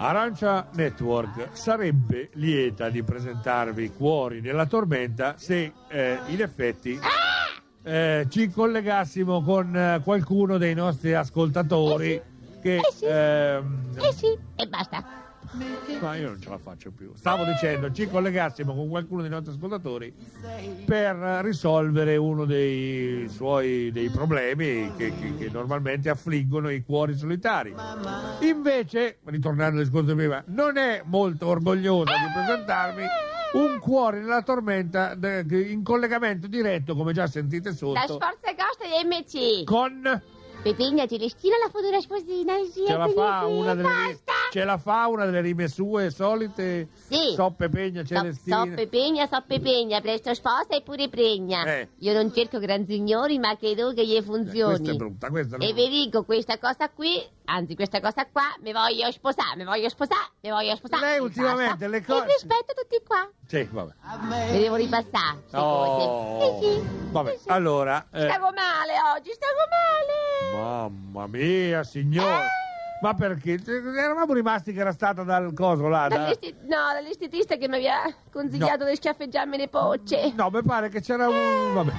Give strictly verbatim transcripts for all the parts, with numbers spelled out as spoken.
Arancia Network sarebbe lieta di presentarvi Cuori nella tormenta se eh, in effetti eh, ci collegassimo con eh, qualcuno dei nostri ascoltatori eh sì. che... Eh sì. Ehm, eh sì, e basta. Ma io non ce la faccio più. Stavo dicendo, ci collegassimo con qualcuno dei nostri ascoltatori per risolvere uno dei suoi dei problemi che, che, che normalmente affliggono i cuori solitari. Invece, ritornando al discorso di prima, non è molto orgogliosa di presentarvi un Cuore nella tormenta in collegamento diretto, come già sentite La sotto, sforza costa di M C. con... Pepegna Celestina, la futura sposina. Sì, Ce la, fa sì, una delle, basta. ce la fa una delle rime sue solite? Sì. So Pepegna Celestina. So, so Pepegna, so Pepegna, presto sposa e pure pregna. Eh. Io non cerco gran signori, ma credo che gli Eh, funzioni. questa è brutta, questa è E brutta. vi dico, questa cosa qui, anzi questa cosa qua, mi voglio sposare, mi voglio sposare, mi voglio sposare. Lei e ultimamente basta. le cose- E rispetto tutti qua. Sì, vabbè. Mi devo ripassare, queste Oh. cose. Sì, sì. Vabbè, Sì, sì. allora... eh, Stavo male oggi, stavo male. mamma mia, signore. Ma perché? Eravamo rimasti che era stata dal coso là, da... Dall'esti- no, dall'estetista che mi aveva consigliato No. di schiaffeggiarmi le pocce. No, mi pare che c'era un... vabbè.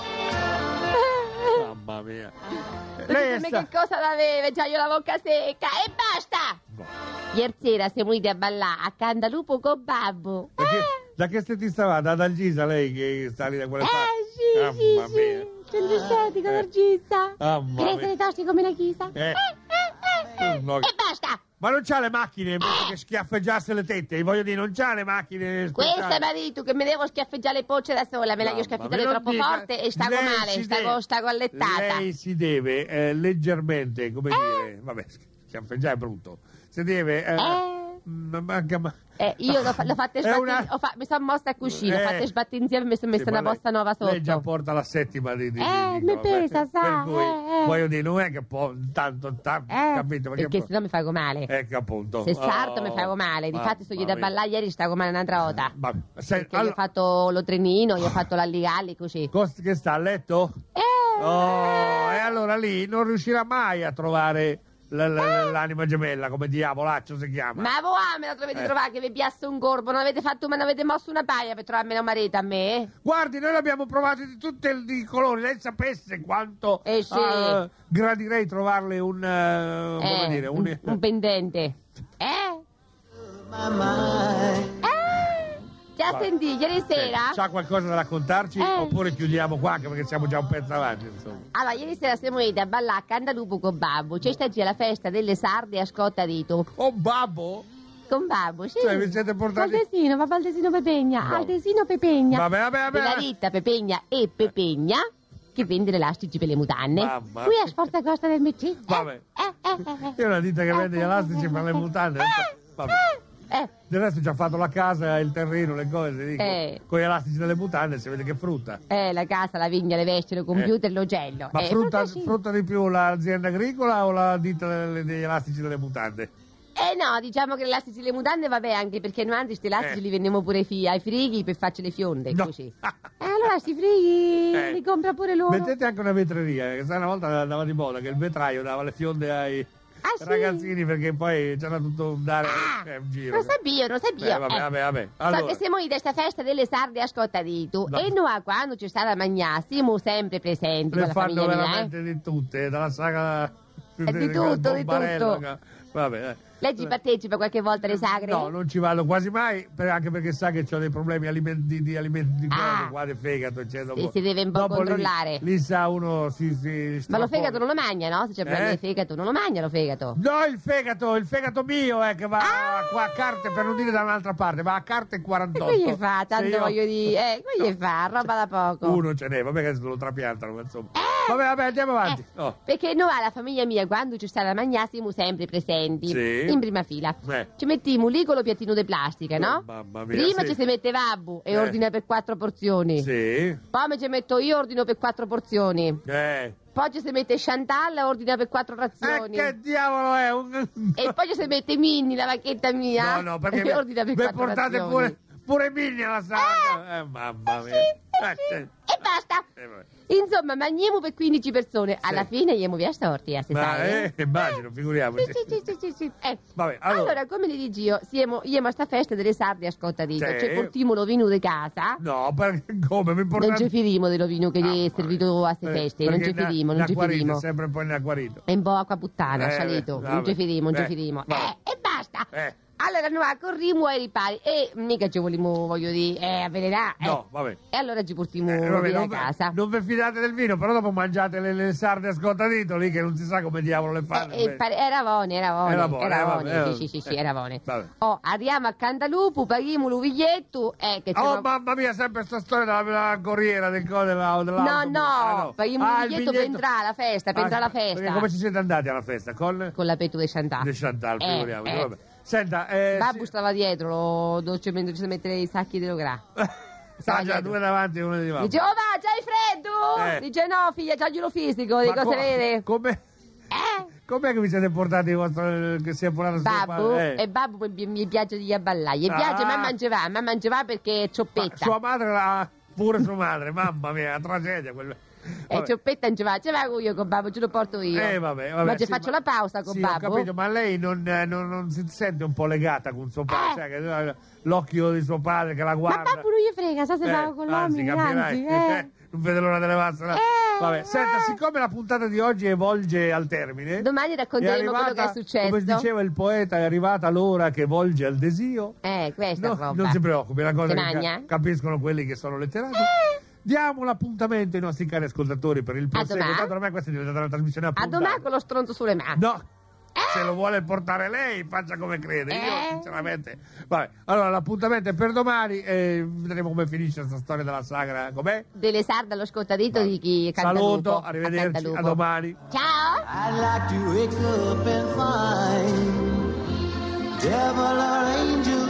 Mamma mia. Lei è Ditemi sta... che cosa l'aveva, già io la bocca secca e basta! No. Ieri sera siamo uniti a ballare a Candalupo con Babbo. Da che, Eh, da che estetista va? Da Dalgisa lei che sta lì da quelle parti? eh sì, Mamma sì, mia. sì. Centro estetico, Eh. l'argista. Mamma Crese mia. le tosti come la chisa. Eh. Eh, eh, eh, eh. No. E basta! Ma non c'ha le macchine invece che schiaffeggiasse le tette? Voglio dire, non c'ha le macchine Questo speciali. è marito che mi devo schiaffeggiare le pocce da sola, me la io Mamma schiaffeggiare mia, troppo non dica- forte e stago lei male, si stago, deve- stago allettata. Lei si deve eh, leggermente, come dire, vabbè, schiaffeggiare è brutto. Si deve... Eh, Eh. ma manca... Ma... Eh, io l'ho, fa- l'ho fatte È sbattere, una- ho fa- mi sono mossa a cuscino, ho Eh. fatte sbattere insieme e mi sono messa Sì, una ma lei- bossa nuova sotto. Lei già porta la settima di... di, Eh, di- mi vabbè, pesa, sa, Per cui, eh, eh. voglio dire, non è che può tanto, tanto Eh, capito? perché sennò mi fago male. Ecco appunto. Se sarto Oh, mi fago male, difatti sto io da mamma mia. ballare ieri stavo male un'altra volta. Vabbè, sai, Perché allora, io ho fatto lo trenino, io ho fatto l'alligalli così. cos- che sta a letto? Eh, Oh, e allora lì non riuscirà mai a trovare l- l- l'anima gemella, come diavolaccio si chiama. ma voi me la dovete Eh. trovare che vi piasse un corpo, non avete fatto, ma non avete mosso una paia per trovarmi una mareta a me? Guardi, noi l'abbiamo provato di tutti i colori, lei sapesse quanto Eh, sì. eh, gradirei trovarle un, eh, come Eh, dire, un, un... un pendente. Eh? Eh? Già Vabbè. sentì, ieri sera? C'ha qualcosa da raccontarci? Eh. Oppure chiudiamo qua, anche perché siamo già un pezzo avanti, insomma. Allora, ieri sera siamo venuti a ballare a Candalupo con Babbo. C'è stata la festa delle sarde a Scottadito. Oh, babbo? Con Babbo, sì. Cioè, vi siete portati... Baldesino, va Baldesino Pepegna. No. Aldesino Pepegna. Vabbè, vabbè, vabbè. Della ditta Pepegna e Pepegna, che vende le elastici per le mutanne. Mamma. Qui a Sforza Costa del M C. Eh, Vabbè. Eh, eh, eh, Io ho una ditta che vende gli elastici per le mutande. Vabbè. eh. Del resto ci ha fatto la casa, il terreno, le cose, dico. Eh. Con gli elastici delle mutande si vede che frutta. Eh, la casa, la vigna, le vesti, il computer, l'ogello. Ma eh, frutta, sì. frutta di più l'azienda agricola o la ditta delle- degli elastici delle mutande? Eh no, diciamo che gli elastici le mutande vabbè anche perché noi anzi sti elastici Eh. li vendiamo pure fi- ai frighi per farci le fionde, No. così. E allora sti frighi Eh. li compra pure loro. Mettete anche una vetreria, che sai una volta andava di moda che il vetraio dava le fionde ai Ah, sì? ragazzini perché poi c'era tutto un dare Ah, eh, un giro. Lo sapevo, lo sapevo. Eh, vabbè, eh. vabbè, vabbè. So Allora, che siamo in questa festa delle sarde a Scottadito No. e noi quando c'è stata la mangiare siamo sempre presenti con le la fanno famiglia mia, eh. veramente di tutte, dalla saga Eh, di tutto, di Bombarella, tutto. che- Vabbè, eh. Lei ci partecipa qualche volta alle sagre? No, non ci vado quasi mai, per- anche perché sa che ho dei problemi alimenti, di alimenti di Ah. cose, qua del fegato, eccetera. Sì, Dopo- si deve un po' dopo lì- controllare. Lì, sa uno si, si Ma lo strapona. fegato non lo mangia, no? Se c'è problemi Eh? di fegato, non lo mangia lo fegato. No, il fegato, il fegato mio è che va Ah! qua a carte, per non dire da un'altra parte, va a carte E quarantotto. come gli fa? Tanto Se io- voglio dire, eh, come gli fa? Roba da poco. Uno ce n'è, vabbè che se lo trapiantano, ma insomma. Eh! Vabbè, vabbè, andiamo avanti. Eh, Oh. Perché noi, la famiglia mia, quando ci sta la mangiare, siamo sempre presenti. Sì. In prima fila. Eh. Ci mettiamo lì con lo piattino di plastica, no? Oh, mamma mia, Prima sì. ci si mette Babbo e Eh. ordina per quattro porzioni. Sì. Poi mi ci metto io e ordino per quattro porzioni. Eh. Poi ci si mette Chantal e ordina per quattro Eh, razioni. che diavolo è? Un... E poi ci si mette Minnie, la vacchetta mia. No, no, perché e ordina per mi quattro portate razioni. pure, pure Migni alla sala. Eh, mamma mia. Eh, E basta. eh, vabbè. Insomma, mangiamo per quindici persone. Alla Sì. fine gli via storti, eh, si Ma sai, eh, immagino, figuriamoci. Sì, sì, sì, sì, sì. Eh. Vabbè, allora. allora. come le dico io, siamo, siamo a sta festa delle sarde a scottadito, Sì. cioè portiamo lo vino di casa, No, perché come? Mi portate... non ci fidimo dello vino che gli è servito a ste Eh, feste, non ci perché ne- fidimo, non ne ci acquarito, fidimo. sempre un po' in acquarito. È un po' acqua puttana, Eh, scialito, vabbè. non ci fidimo, non Eh, ci fidimo. vabbè. Eh, e basta. Eh. Allora noi corriamo ai ripari e mica ci vogliamo, voglio dire, eh, avvelenare. Eh. No, vabbè. E allora ci portiamo Eh, vabbè, vino a non, casa. non vi fidate del vino, però dopo mangiate le, le sarde a scottadito lì che non si sa come diavolo le fanno. Eh, eh, pare- era buone, era buone, Era buone, era eh, buone, vabbè, sì, sì, sì, sì, eh, era buone. vabbè. Oh, arriviamo a Cantalupo, paghiamo l'uviglietto, eh, che Oh c'è... mamma mia, sempre questa storia della, della corriera del co- della, della No, no, ah, paghiamo Ah, il il biglietto per entrare alla festa, per Ah, entrare alla perché festa. come ci siete andati alla festa? Con Con l'apeto di Chantal. De Chantal, Eh, figuriamoci, eh. vabbè. Senta, eh, Babbo sì- stava dietro, lo- dolcemente ci mettere i sacchi di gra. sta già dietro. due davanti e uno di là. Dice, oh va, c'hai freddo? Eh. Dice, no figlia, c'ha giro fisico, dico, co- se vede. come, Eh? com'è che vi siete portati il vostro, che si è portato suo Babbo, padre? Eh. e babbo mi, mi piace di abballare, gli piace, Ah. ma mangiava, ma mangiava perché è Ma cioppetta. sua madre la... pure sua madre, mamma mia, una tragedia quella. E Vabbè. cioppetta non ci va, ce va io con babbo, ce lo porto io. Eh, vabbè, vabbè, ma ci sì, faccio ma- la pausa con sì, babbo. ho capito, ma lei non, eh, non- non si sente un po' legata con suo padre, Eh. cioè, che, eh, l'occhio di suo padre che la Ma guarda. babbo non gli frega, sa se Eh, va con anzi, l'uomo, capirai. anzi, eh. Non vede l'ora delle mazzate. Eh, Vabbè, senta, eh. siccome la puntata di oggi volge al termine, Domani racconteremo quello che è successo. come diceva il poeta, è arrivata l'ora che volge al desio. Eh, questa No, roba. non si preoccupi, è una cosa Si che magna? ca- capiscono quelli che sono letterati. Eh. Diamo l'appuntamento ai nostri cari ascoltatori per il proseguo. domani? Tanto ormai questa è diventata una trasmissione a A puntata. domani con lo stronzo sulle mani. No, se lo vuole portare lei, faccia come crede. Io, Eh. sinceramente. Vabbè, allora l'appuntamento è per domani e vedremo come finisce questa storia della sagra. Com'è? Delle sarde allo scottadito di chi canta Saluto, lupo, arrivederci, a Cantalupo. domani. Ciao! I'd like to wake up and find devil or angel